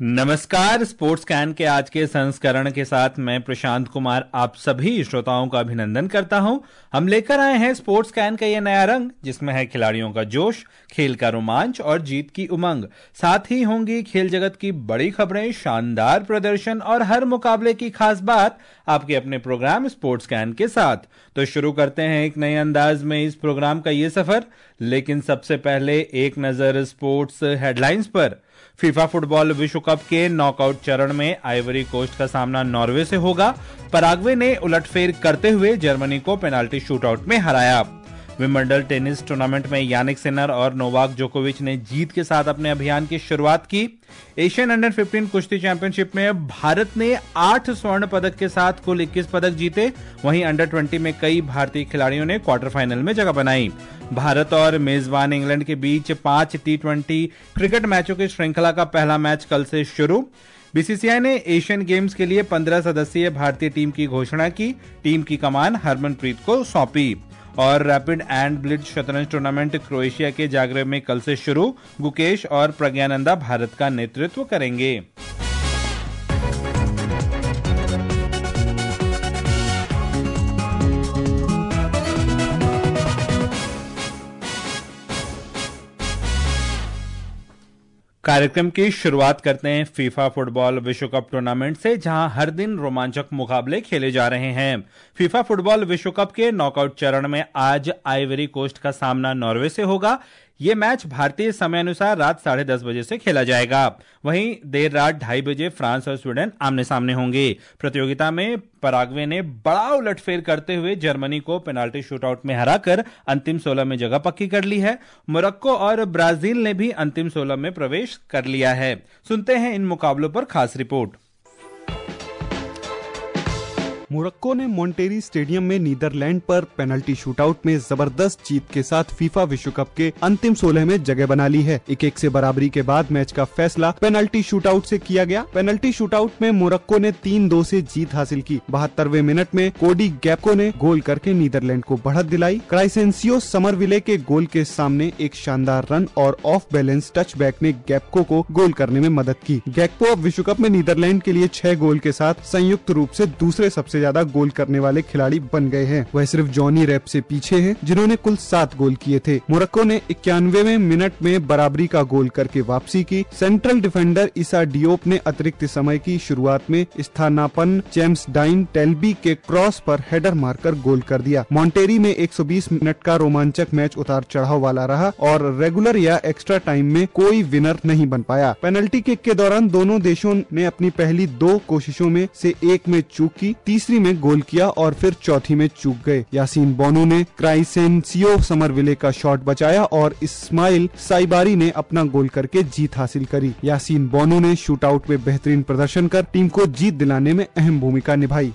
नमस्कार। Sports can के आज के संस्करण के साथ मैं प्रशांत कुमार आप सभी श्रोताओं का अभिनंदन करता हूं। हम लेकर आए हैं स्पोर्ट्स कैन का ये नया रंग, जिसमें है खिलाड़ियों का जोश, खेल का रोमांच और जीत की उमंग। साथ ही होंगी खेल जगत की बड़ी खबरें, शानदार प्रदर्शन और हर मुकाबले की खास बात आपके अपने प्रोग्राम स्पोर्ट्स कैन के साथ। तो शुरू करते हैं एक नए अंदाज में इस प्रोग्राम का ये सफर, लेकिन सबसे पहले एक नजर स्पोर्ट्स हेडलाइंस पर। फीफा फुटबॉल विश्व कप के नॉकआउट चरण में आइवरी कोस्ट का सामना नॉर्वे से होगा। पराग्वे ने उलटफेर करते हुए जर्मनी को पेनाल्टी शूटआउट में हराया। विंबलडन टेनिस टूर्नामेंट में यानिक सिनर और नोवाक जोकोविच ने जीत के साथ अपने अभियान की शुरुआत की। एशियन अंडर 15 कुश्ती चैंपियनशिप में भारत ने 8 स्वर्ण पदक के साथ कुल 21 पदक जीते। वहीं अंडर 20 में कई भारतीय खिलाड़ियों ने क्वार्टर फाइनल में जगह बनाई। भारत और मेजबान इंग्लैंड के बीच 5 T20 क्रिकेट मैचों की श्रृंखला का पहला मैच कल से शुरू। बीसीसीआई ने एशियन गेम्स के लिए 15 सदस्यीय भारतीय टीम की घोषणा की। टीम की कमान हरमनप्रीत को सौंपी। और रैपिड एंड ब्लिट्ज शतरंज टूर्नामेंट क्रोएशिया के जाग्रेब में कल से शुरू। गुकेश और प्रज्ञानंदा भारत का नेतृत्व करेंगे। कार्यक्रम की शुरुआत करते हैं फीफा फुटबॉल विश्व कप टूर्नामेंट से, जहां हर दिन रोमांचक मुकाबले खेले जा रहे हैं। फीफा फुटबॉल विश्व कप के नॉकआउट चरण में आज आइवरी कोस्ट का सामना नॉर्वे से होगा। यह मैच भारतीय समय अनुसार रात 10:30 बजे से खेला जाएगा। वहीं देर रात 2:30 बजे फ्रांस और स्वीडन आमने सामने होंगे। प्रतियोगिता में पराग्वे ने बड़ा उलटफेर करते हुए जर्मनी को पेनाल्टी शूटआउट में हराकर अंतिम 16 में जगह पक्की कर ली है। मोरक्को और ब्राजील ने भी अंतिम 16 में प्रवेश कर लिया है। सुनते हैं इन मुकाबलों पर खास रिपोर्ट। मोरक्को ने मॉन्टेरी स्टेडियम में नीदरलैंड पर पेनल्टी शूटआउट में जबरदस्त जीत के साथ फीफा विश्व कप के अंतिम 16 में जगह बना ली है। 1-1 से बराबरी के बाद मैच का फैसला पेनल्टी शूटआउट से किया गया। पेनल्टी शूटआउट में मोरक्को ने 3-2 से जीत हासिल की। 72वें मिनट में कोडी गैप्को ने गोल करके नीदरलैंड को बढ़त दिलाई। क्राइसेंसियो समरविले के गोल के सामने एक शानदार रन और ऑफ बैलेंस टचबैक ने गैप्को को गोल करने में मदद की। गैप्को अब विश्व कप में नीदरलैंड के लिए 6 गोल के साथ संयुक्त रूप से दूसरे सबसे ज्यादा गोल करने वाले खिलाड़ी बन गए हैं। वह सिर्फ जॉनी रेप से पीछे हैं, जिन्होंने कुल 7 गोल किए थे। मोरक्को ने 91वें मिनट में बराबरी का गोल करके वापसी की। सेंट्रल डिफेंडर ईसा डियोप ने अतिरिक्त समय की शुरुआत में स्थानापन्न जेम्स डाइन टेल्बी के क्रॉस पर हेडर मारकर गोल कर दिया। मॉन्टेरी में 120 मिनट का रोमांचक मैच उतार चढ़ाव वाला रहा और रेगुलर या एक्स्ट्रा टाइम में कोई विनर नहीं बन पाया। पेनल्टी किक के दौरान दोनों देशों ने अपनी पहली 2 कोशिशों में से एक में चूक की, तीसरी में गोल किया और फिर चौथी में चूक गए। यासीन बोनो ने क्राइसेंसियो समरविले का शॉट बचाया और इस्माइल साइबारी ने अपना गोल करके जीत हासिल करी। यासीन बोनो ने शूटआउट में बेहतरीन प्रदर्शन कर टीम को जीत दिलाने में अहम भूमिका निभाई।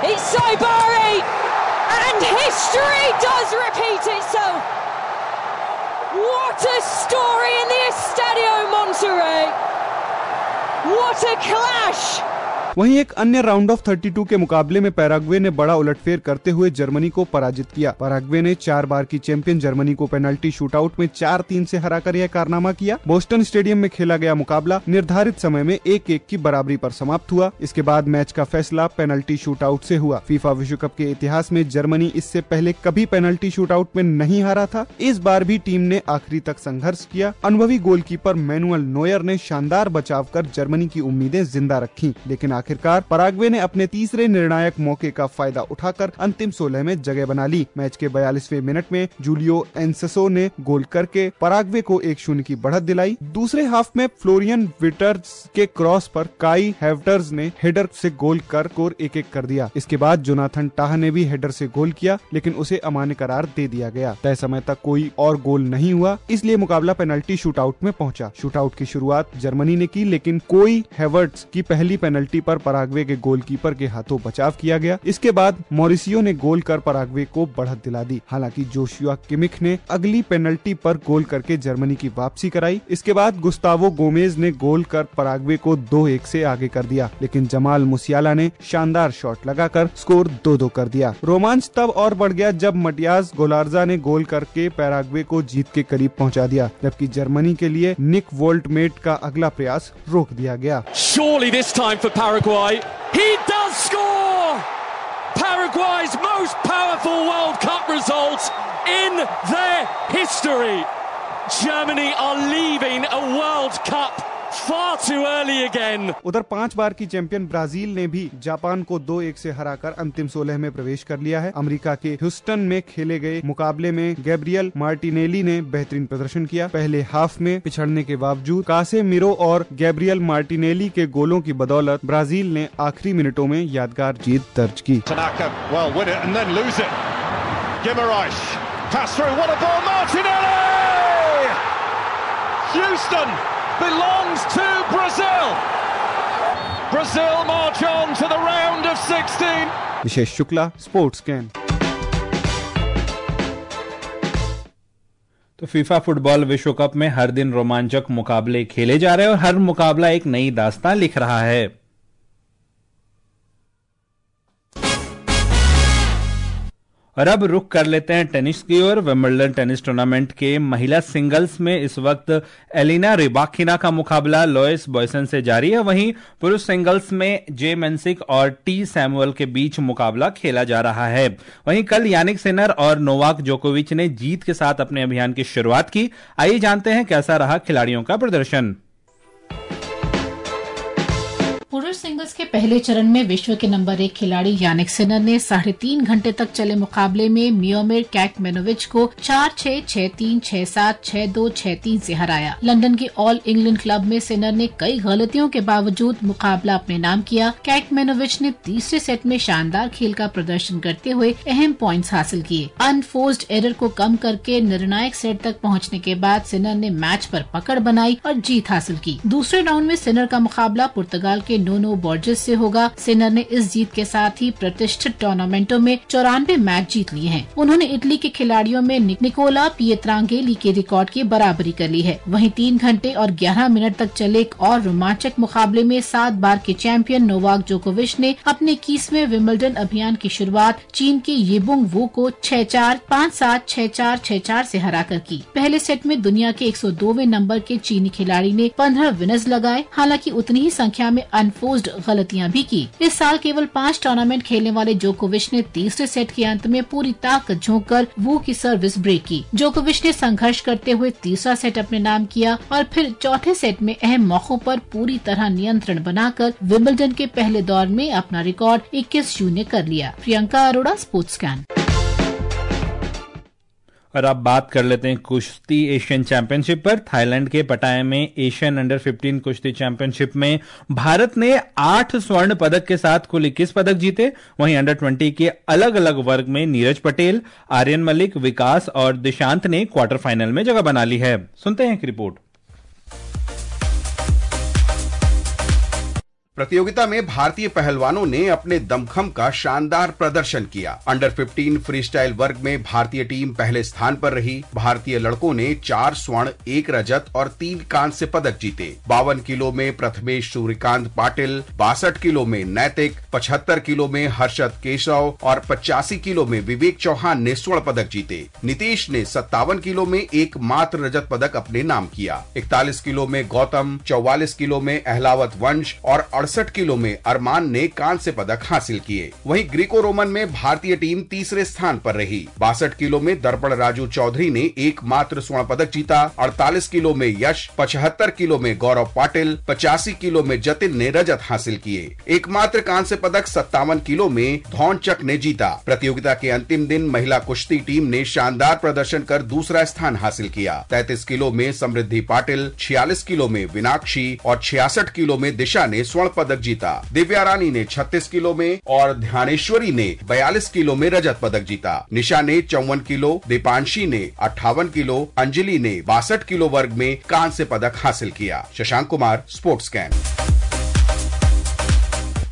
वहीं एक अन्य राउंड ऑफ 32 के मुकाबले में पैराग्वे ने बड़ा उलटफेर करते हुए जर्मनी को पराजित किया। पैराग्वे ने 4 बार की चैंपियन जर्मनी को पेनल्टी शूटआउट में 4-3 से हराकर यह कारनामा किया। बोस्टन स्टेडियम में खेला गया मुकाबला निर्धारित समय में 1-1 की बराबरी पर समाप्त हुआ। इसके बाद मैच का फैसला पेनल्टी शूटआउट से हुआ। फीफा विश्व कप के इतिहास में जर्मनी इससे पहले कभी पेनल्टी शूटआउट में नहीं हारा था। इस बार भी टीम ने आखिरी तक संघर्ष किया। अनुभवी गोलकीपर मैनुअल नोयर ने शानदार बचाव कर जर्मनी की उम्मीदें जिंदा रखी, लेकिन आखिरकार पराग्वे ने अपने तीसरे निर्णायक मौके का फायदा उठाकर अंतिम 16 में जगह बना ली। मैच के 42वें मिनट में जूलियो एंसेसो ने गोल करके पराग्वे को 1-0 की बढ़त दिलाई। दूसरे हाफ में फ्लोरियन विटर्स के क्रॉस पर काई हैवर्ट्ज ने हेडर से गोल कर स्कोर 1-1 कर दिया। इसके बाद जोनाथन टाह ने भी हेडर से गोल किया, लेकिन उसे अमान्य करार दे दिया गया। तय समय तक कोई और गोल नहीं हुआ, इसलिए मुकाबला पेनल्टी शूटआउट में पहुंचा। शूटआउट की शुरुआत जर्मनी ने की, लेकिन कोई हैवर्ट्ज की पहली पेनल्टी पर पराग्वे के गोलकीपर के हाथों बचाव किया गया। इसके बाद मॉरिसियो ने गोल कर पराग्वे को बढ़त दिला दी। हालांकि जोशुआ किमिख ने अगली पेनल्टी पर गोल करके जर्मनी की वापसी कराई। इसके बाद गुस्तावो गोमेज ने गोल कर पराग्वे को 2-1 से आगे कर दिया, लेकिन जमाल मुसियाला ने शानदार शॉट लगाकर स्कोर 2-2 कर दिया। रोमांच तब और बढ़ गया जब मटियास गोलार्जा ने गोल करके पैराग्वे को जीत के करीब पहुंचा दिया, जबकि जर्मनी के लिए निक वोल्टमेट का अगला प्रयास रोक दिया गया। Surely this time for Paraguay, he does score! Paraguay's most powerful World Cup result in their history. Germany are leaving a World Cup far too early again. उधर 5 बार की चैंपियन ब्राजील ने भी जापान को 2-1 से हराकर अंतिम 16 में प्रवेश कर लिया है। अमेरिका के ह्यूस्टन में खेले गए मुकाबले में गैब्रियल मार्टिनेली ने बेहतरीन प्रदर्शन किया। पहले हाफ में पिछड़ने के बावजूद कासेमिरो और गैब्रियल मार्टिनेली के गोलों की बदौलत ब्राजील ने आखिरी मिनटों में यादगार जीत दर्ज की। Tanaka, well, win it and then lose it. Guimarães, pass through, what a ball, Martinelli! Houston belongs to Brazil. Brazil march on to the round of 16. Vishesh Shukla, sports scan. तो फीफा फुटबॉल विश्व cup में हर दिन रोमांचक मुकाबले खेले जा रहे हैं और हर मुकाबला एक नई दास्तान लिख रहा है। और अब रुख कर लेते हैं टेनिस की ओर। विंबलडन टेनिस टूर्नामेंट के महिला सिंगल्स में इस वक्त एलिना रिबाकिना का मुकाबला लोइस बॉयसन से जारी है। वहीं पुरुष सिंगल्स में जे मेंसिक और टी सैमुअल के बीच मुकाबला खेला जा रहा है। वहीं कल यानिक सिनर और नोवाक जोकोविच ने जीत के साथ अपने अभियान की शुरुआत की। आइए जानते हैं कैसा रहा खिलाड़ियों का प्रदर्शन। पुरुष सिंगल्स के पहले चरण में विश्व के नंबर 1 खिलाड़ी यानिक सिनर ने 3.5 घंटे तक चले मुकाबले में मियोमिर कैटमेनोविच को 4-6, 6-3, 6-7, 6-2, 6-3 से हराया। लंदन के ऑल इंग्लैंड क्लब में सिनर ने कई गलतियों के बावजूद मुकाबला अपने नाम किया। कैटमेनोविच ने तीसरे सेट में शानदार खेल का प्रदर्शन करते हुए अहम पॉइंट्स हासिल किए। अनफोर्स्ड एरर को कम करके निर्णायक सेट तक पहुंचने के बाद सिनर ने मैच पर पकड़ बनाई और जीत हासिल की। दूसरे राउंड में सिनर का मुकाबला पुर्तगाल के नोनो बोर्जेस से होगा। सिनर ने इस जीत के साथ ही प्रतिष्ठित टूर्नामेंटों में 94 मैच जीत लिए हैं। उन्होंने इटली के खिलाड़ियों में निकोला पिएत्रांगेली के रिकॉर्ड की बराबरी कर ली है। वहीं 3 घंटे और 11 मिनट तक चले एक और रोमांचक मुकाबले में 7 बार के चैंपियन नोवाक जोकोविच ने अपने 21वें विंबलडन अभियान की शुरुआत चीन के येबुंग वू को 6-4, 5-7, 6-4, 6-4 से हराकर की। पहले सेट में दुनिया के 102वें नंबर के चीनी खिलाड़ी ने 15 विनर्स लगाए। हालांकि उतनी ही संख्या में अनफोर्स्ड गलतियां भी की। इस साल केवल 5 टूर्नामेंट खेलने वाले जोकोविच ने तीसरे सेट के अंत में पूरी ताकत झोंककर वू की सर्विस ब्रेक की। जोकोविच ने संघर्ष करते हुए तीसरा सेट अपने नाम किया और फिर चौथे सेट में अहम मौकों पर पूरी तरह नियंत्रण बनाकर विंबलडन के पहले दौर में अपना रिकॉर्ड 21-0 कर लिया। Priyanka Arora, sports scan. और अब बात कर लेते हैं कुश्ती एशियन चैंपियनशिप पर। थाईलैंड के पटाया में एशियन अंडर 15 कुश्ती चैंपियनशिप में भारत ने 8 स्वर्ण पदक के साथ कुल 21 पदक जीते। वहीं अंडर 20 के अलग अलग वर्ग में नीरज पटेल, आर्यन मलिक, विकास और दिशांत ने क्वार्टर फाइनल में जगह बना ली है। सुनते हैं एक रिपोर्ट। प्रतियोगिता में भारतीय पहलवानों ने अपने दमखम का शानदार प्रदर्शन किया। अंडर 15 फ्रीस्टाइल वर्ग में भारतीय टीम पहले स्थान पर रही। भारतीय लड़कों ने 4 स्वर्ण, 1 रजत और 3 कांस्य पदक जीते। 52 किलो में प्रथमेश सूर्यकांत पाटिल, 62 किलो में नैतिक, 75 किलो में हर्षद केशव और 85 किलो में विवेक चौहान ने स्वर्ण पदक जीते। नीतीश ने 57 किलो में एकमात्र रजत पदक अपने नाम किया। 41 किलो में गौतम, 44 किलो में अहलावत वंश और 68 किलो में अरमान ने कांस्य पदक हासिल किए। वहीं ग्रीको रोमन में भारतीय टीम तीसरे स्थान पर रही। 62 किलो में दर्पण राजू चौधरी ने एकमात्र स्वर्ण पदक जीता। 48 किलो में यश, 75 किलो में गौरव पाटिल, 85 किलो में जतिन ने रजत हासिल किए। एकमात्र कांस्य पदक 57 किलो में धौनचक ने जीता। प्रतियोगिता के अंतिम दिन महिला कुश्ती टीम ने शानदार प्रदर्शन कर दूसरा स्थान हासिल किया। 33 किलो में समृद्धि पाटिल, 46 किलो में विनाक्षी और 66 किलो में दिशा ने स्वर्ण पदक जीता। दिव्या रानी ने 36 किलो में और ध्यानेश्वरी ने 42 किलो में रजत पदक जीता। निशा ने 54 किलो, दीपांशी ने 58 किलो, अंजलि ने 62 किलो वर्ग में कांस्य पदक हासिल किया। Shashank Kumar, sports scan.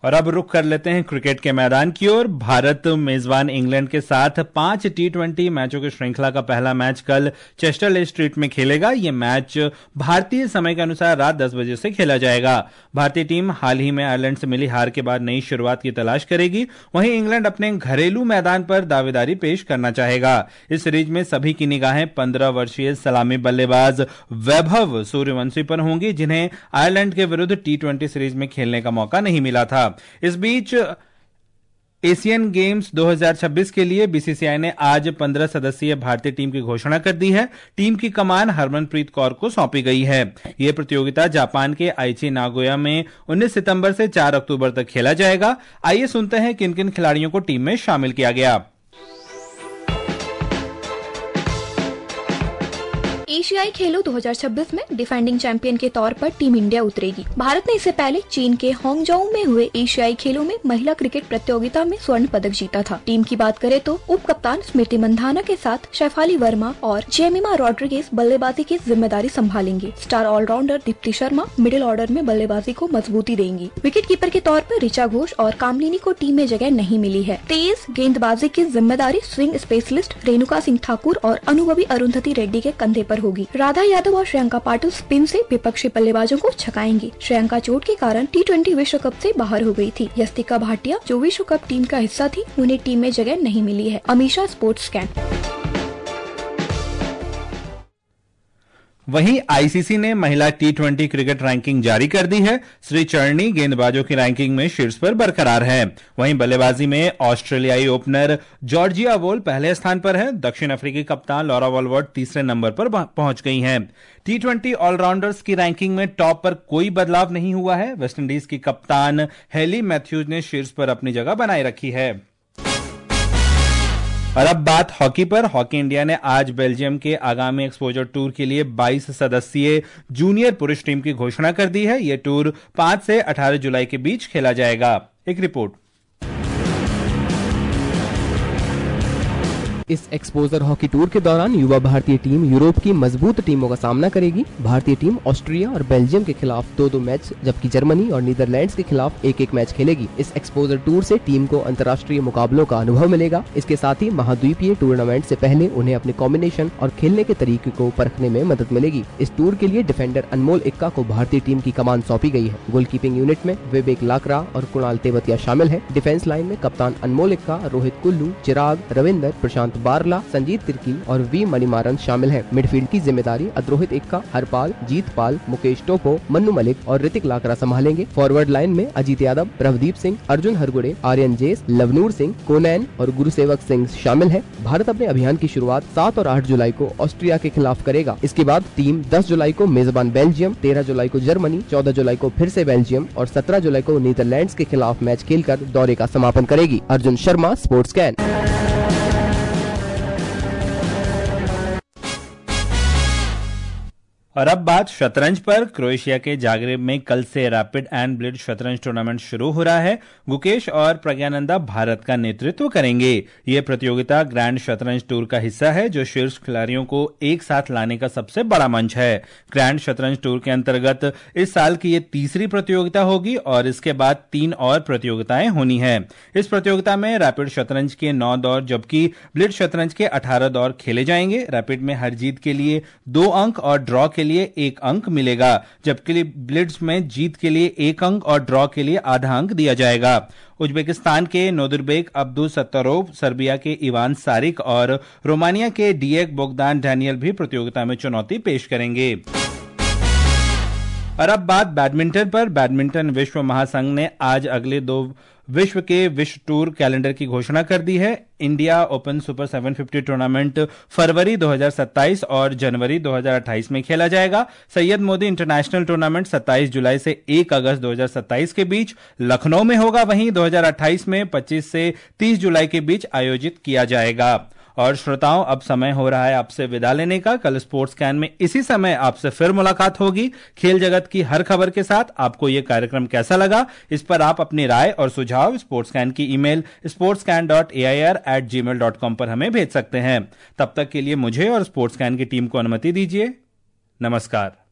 और अब रुख कर लेते हैं क्रिकेट के मैदान की ओर। भारत मेजबान इंग्लैंड के साथ 5 T20 मैचों की श्रृंखला का पहला मैच कल चेस्टरले स्ट्रीट में खेलेगा। यह मैच भारतीय समय के अनुसार रात 10 बजे से खेला जाएगा। भारतीय टीम हाल ही में आयरलैंड से मिली हार के बाद नई शुरुआत की तलाश करेगी। वहीं इंग्लैंड अपने घरेलू मैदान पर दावेदारी पेश करना चाहेगा। इस सीरीज में सभी की निगाहें 15 वर्षीय सलामी बल्लेबाज वैभव सूर्यवंशी पर होंगी, जिन्हें आयरलैंड के विरुद्ध T20 सीरीज में खेलने का मौका नहीं मिला था। इस बीच एशियन गेम्स 2026 के लिए बीसीसीआई ने आज 15 सदस्यीय भारतीय टीम की घोषणा कर दी है। टीम की कमान हरमनप्रीत कौर को सौंपी गई है। यह प्रतियोगिता जापान के आइची नागोया में 19 सितंबर से 4 अक्टूबर तक खेला जाएगा। आइए सुनते हैं किन किन खिलाड़ियों को टीम में शामिल किया गया। एशियाई खेलों 2026 में डिफेंडिंग चैंपियन के तौर पर टीम इंडिया उतरेगी। भारत ने इससे पहले चीन के हांगझोउ में हुए एशियाई खेलों में महिला क्रिकेट प्रतियोगिता में स्वर्ण पदक जीता था। टीम की बात करें तो उप कप्तान स्मृति मंधाना के साथ शेफाली वर्मा और जेमिमा रॉड्रिगेज बल्लेबाजी की जिम्मेदारी संभालेंगे। Star allrounder Deepti Sharma middle order में बल्लेबाजी को मजबूती देंगी। विकेट कीपर के तौर पर ऋचा घोष और कामलिनी को टीम में जगह नहीं मिली है। तेज गेंदबाजी की जिम्मेदारी स्विंग स्पेशलिस्ट रेणुका सिंह ठाकुर और अनुभवी अरुंधति रेड्डी के कंधे पर होगी। राधा यादव और श्रेयंका पाटिल स्पिन से विपक्षी बल्लेबाजों को छकाएंगी। श्रेयंका चोट के कारण T20 विश्व कप से बाहर हो गई थी। यस्तिका भाटिया जो विश्व कप टीम का हिस्सा थी, उन्हें टीम में जगह नहीं मिली है। Amisha sports scan. वहीं आईसीसी ने महिला T20 क्रिकेट रैंकिंग जारी कर दी है। श्री चरणी गेंदबाजों की रैंकिंग में शीर्ष पर बरकरार है। वहीं बल्लेबाजी में ऑस्ट्रेलियाई ओपनर जॉर्जिया वोल पहले स्थान पर है। दक्षिण अफ्रीकी कप्तान लॉरा वॉलवर्ट तीसरे नंबर पर पहुंच गई हैं। T20 ऑलराउंडर्स की रैंकिंग में टॉप पर कोई बदलाव नहीं हुआ है। वेस्टइंडीज की कप्तान हेली मैथ्यूज ने शीर्ष पर अपनी जगह बनाए रखी है। और अब बात हॉकी पर। हॉकी इंडिया ने आज बेल्जियम के आगामी एक्सपोजर टूर के लिए 22 सदस्यीय जूनियर पुरुष टीम की घोषणा कर दी है। यह टूर 5 से 18 जुलाई के बीच खेला जाएगा। एक रिपोर्ट। इस एक्सपोजर हॉकी टूर के दौरान युवा भारतीय टीम यूरोप की मजबूत टीमों का सामना करेगी। भारतीय टीम ऑस्ट्रिया और बेल्जियम के खिलाफ 2-2 मैच, जबकि जर्मनी और नीदरलैंड्स के खिलाफ 1-1 मैच खेलेगी। इस एक्सपोजर टूर से टीम को अंतर्राष्ट्रीय मुकाबलों का अनुभव मिलेगा। इसके साथ ही महाद्वीपीय टूर्नामेंट से पहले उन्हें अपने कॉम्बिनेशन और खेलने के तरीके को परखने में मदद मिलेगी। इस टूर के लिए डिफेंडर अनमोल इक्का को भारतीय टीम की कमान सौंपी गई है। गोलकीपिंग यूनिट में विवेक लाकरा और कुणाल तेवतिया शामिल है। डिफेंस लाइन में कप्तान अनमोल इक्का, रोहित कुल्लू, चिराग, रविंदर, प्रशांत बारला, संजीत तिर्की और वी मणिमारन शामिल हैं। मिडफील्ड की जिम्मेदारी अद्रोहित इक्का, हरपाल, जीतपाल, मुकेश टोपो, मन्नू मलिक और ऋतिक लाकरा संभालेंगे। फॉरवर्ड लाइन में अजीत यादव, प्रभदीप सिंह, अर्जुन हरगुड़े, आर्यन जेस, लवनूर सिंह, कोनैन और गुरुसेवक सिंह शामिल हैं। भारत अपने अभियान की शुरुआत 7 और 8 जुलाई को ऑस्ट्रिया के खिलाफ करेगा। इसके बाद टीम 10 जुलाई को मेजबान बेल्जियम, 13 जुलाई को जर्मनी, 14 जुलाई को फिर से बेल्जियम और 17 जुलाई को नीदरलैंड्स के खिलाफ मैच खेलकर दौरे का समापन करेगी। Arjun Sharma, sports scan. और अब बात शतरंज पर। क्रोएशिया के जागरेब में कल से रैपिड एंड ब्लिट्ज शतरंज टूर्नामेंट शुरू हो रहा है। गुकेश और प्रज्ञानंदा भारत का नेतृत्व करेंगे। यह प्रतियोगिता ग्रैंड शतरंज टूर का हिस्सा है, जो शीर्ष खिलाड़ियों को एक साथ लाने का सबसे बड़ा मंच है। ग्रैंड शतरंज टूर के अंतर्गत इस साल की यह तीसरी प्रतियोगिता होगी और इसके बाद 3 और प्रतियोगिताएं होनी है। इस प्रतियोगिता में रैपिड शतरंज के 9 दौर जबकि ब्लिट्ज शतरंज के 18 दौर खेले जाएंगे। रैपिड में हर जीत के लिए 2 अंक और ड्रॉ के लिए 1 अंक मिलेगा, जबकि ब्लिट्ज में जीत के लिए 1 अंक और ड्रॉ के लिए आधा अंक दिया जाएगा। उज्बेकिस्तान के नोदिरबेक अब्दुल सत्तारोव, सर्बिया के इवान सारिक और रोमानिया के डिएग बोगदान डैनियल भी प्रतियोगिता में चुनौती पेश करेंगे। और अब बात बैडमिंटन पर। बैडमिंटन विश्व महासंघ ने आज अगले 2 विश्व के विश्व टूर कैलेंडर की घोषणा कर दी है। इंडिया ओपन सुपर 750 टूर्नामेंट फरवरी 2027 और जनवरी 2028 में खेला जाएगा। सैयद मोदी इंटरनेशनल टूर्नामेंट 27 जुलाई से 1 अगस्त 2027 के बीच लखनऊ में होगा। वहीं 2028 में 25 से 30 जुलाई के बीच आयोजित किया जाएगा। और श्रोताओं, अब समय हो रहा है आपसे विदा लेने का। कल स्पोर्ट्स कैन में इसी समय आपसे फिर मुलाकात होगी खेल जगत की हर खबर के साथ। आपको यह कार्यक्रम कैसा लगा, इस पर आप अपनी राय और सुझाव स्पोर्ट्स कैन की ईमेल sportscan.air@gmail.com पर हमें भेज सकते हैं। तब तक के लिए मुझे और स्पोर्ट्स कैन की टीम को अनुमति दीजिए। नमस्कार।